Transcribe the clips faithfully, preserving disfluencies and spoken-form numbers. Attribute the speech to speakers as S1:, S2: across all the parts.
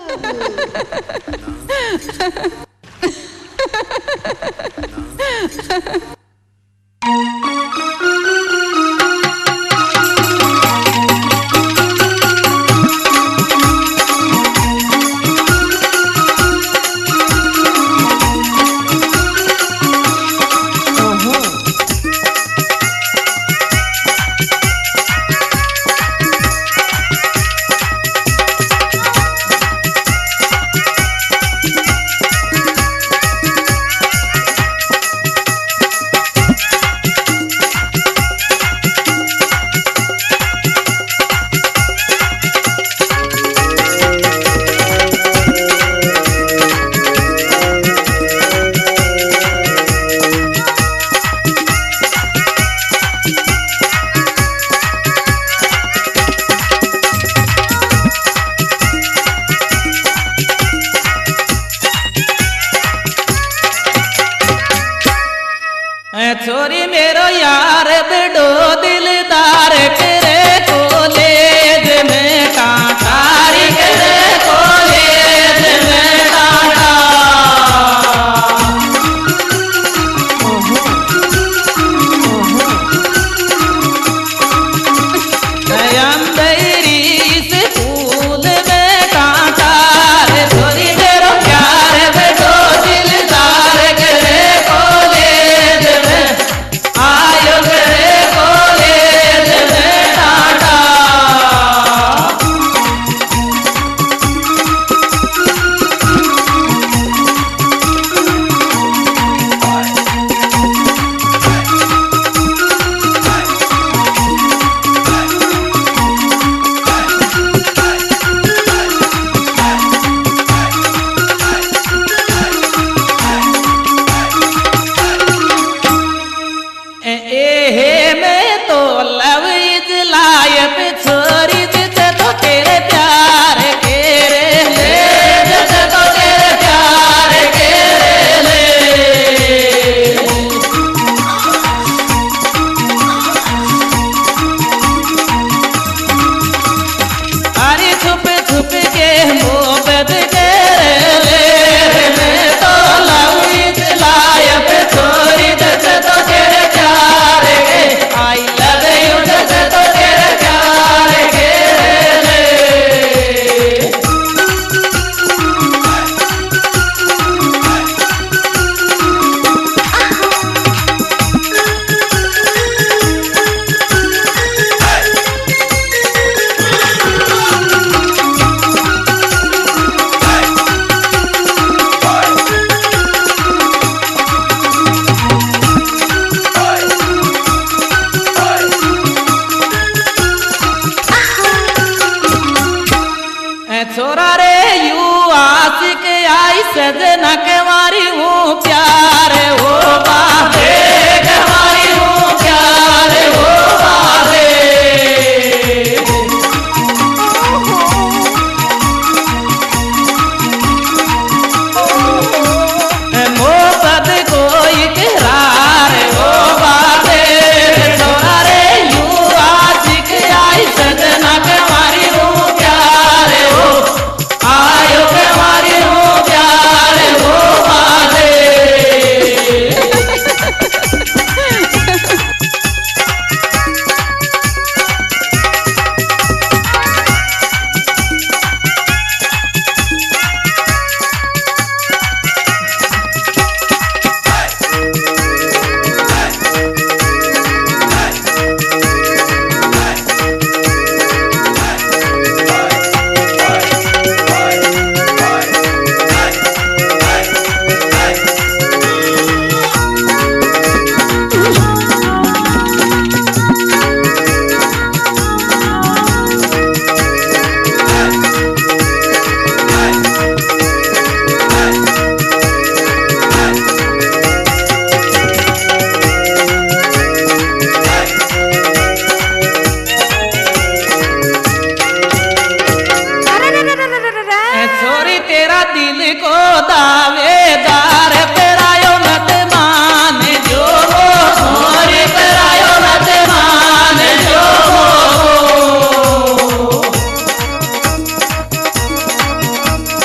S1: छोरी मेरो यार बड़ो दिलदार तेरे कॉलेज में कांटारी तेरे कॉलेज में कांटा अंधेरी से फूल में कांटा रे छोरी मेरो यार बड़ो दिलदार तेरे कॉलेज में आयो तेरे कॉलेज में टाटा। ए मैं तो लव इज लाइफ छोरी जिसे तो तेरे प्यार के रे ले जिसे तो तेरे प्यार के रे ले अरे छुप छुप के मोहब्बत के रे ले मैं तो लव इज लाइफ छोरी जिसे तो तेरे आई लव यू जैसे तो तेरे प्यार के ले छोरा रे यू आशिक आई सजना के मारी हूँ प्यार हो बाबे के मारी हूँ प्यार हो बाबे मोहब्बत को इकरार हो बाबे छोरा रे यू आशिक आई सजना के मारी हूँ प्यार हो आयो के मारी हूँ प्यार हो बाबे छोरी तेरा दिल को दावेदार पेरायो मत मान जो वो छोरी पेरायो मत मान जो वो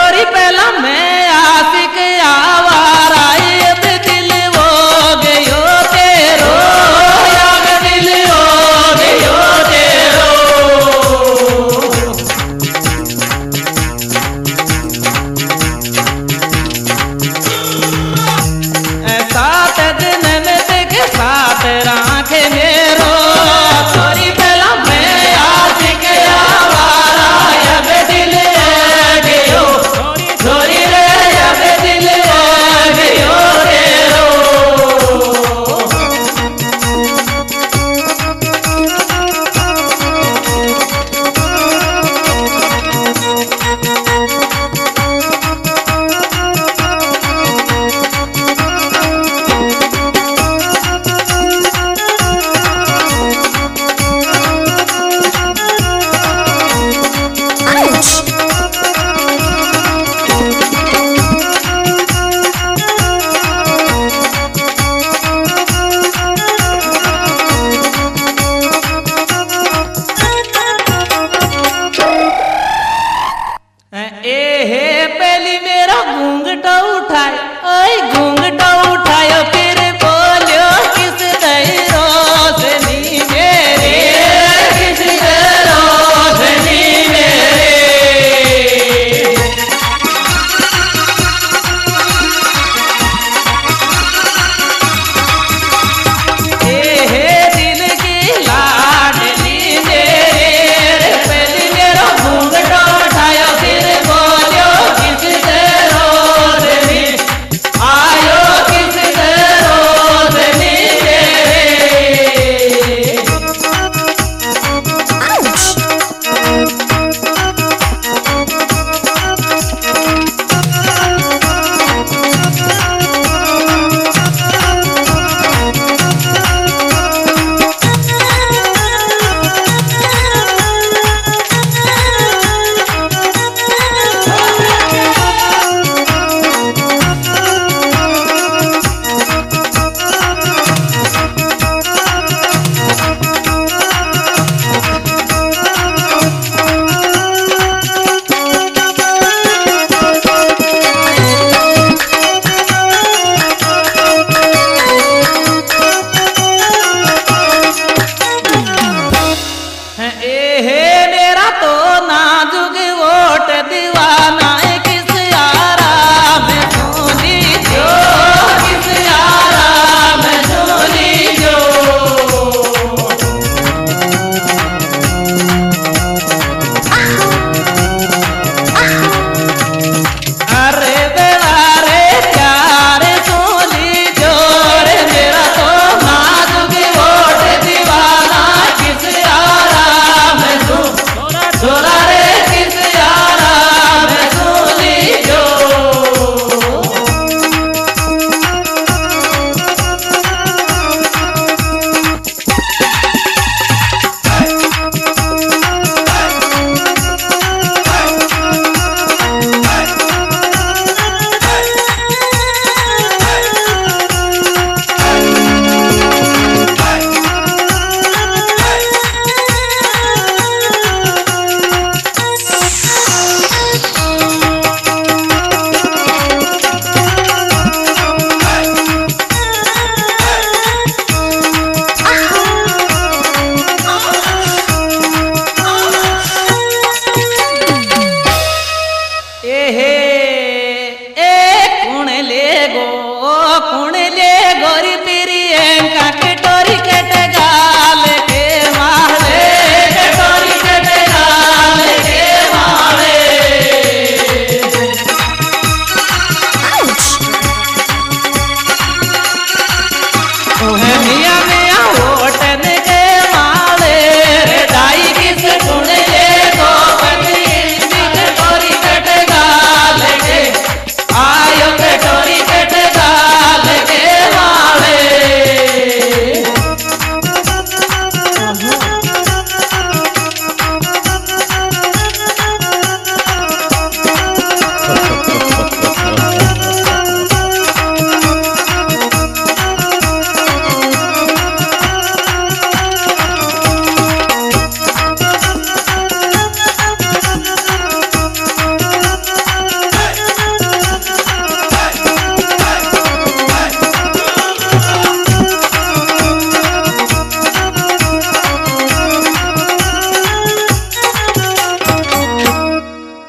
S1: छोरी पहला मैं आशिक आवारा अब दिल हो गयो तेरो अब दिल हो गयो तेरो सात दिन में देख सात राखे मेरो छोरी पहला मैं आशिक आवारा अब दिल है गयो छोरी रे अब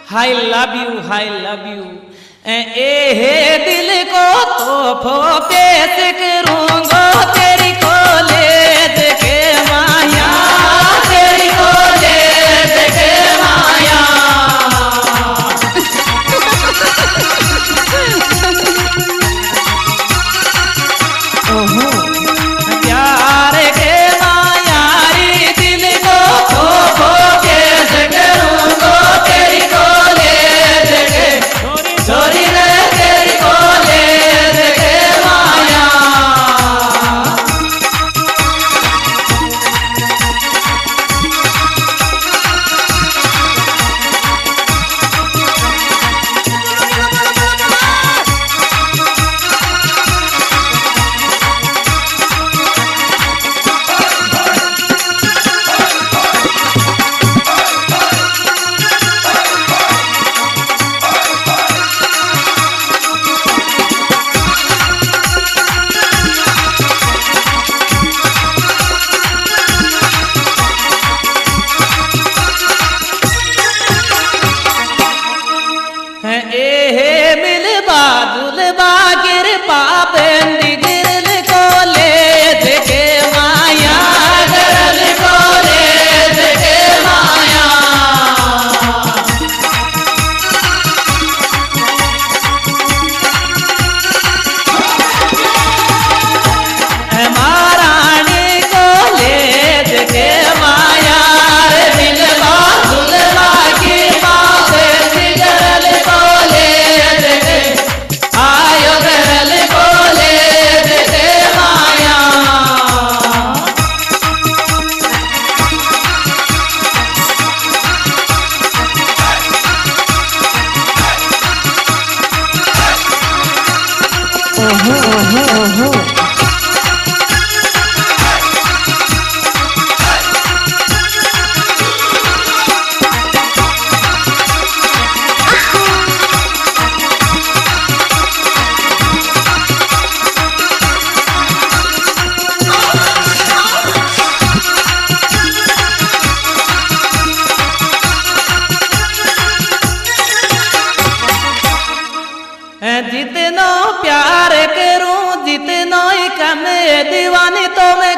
S1: hi love you hi love you ए हे दिल को तोहफो पेश करूंगा तेरी कॉलेज के माया तेरी कॉलेज के माया
S2: ओहो
S1: प्यार के मायारी दिल को तोहफो पेश करूंगा तेरी कॉलेज के छोरी रे तेरी कॉलेज के माया ए मिलबा जुलबा गिर पाबंदी गिरल कॉलेज के माया गिरल कॉलेज के माया महारानी कॉलेज के माया मिलबा जुलबा गिर पाबंदी गिरल कॉलेज के आयो गिरल कॉलेज के माया
S2: ओहो ओहो ओहो
S1: जितना प्यार करूं जितना ही कम दीवानी तो मैं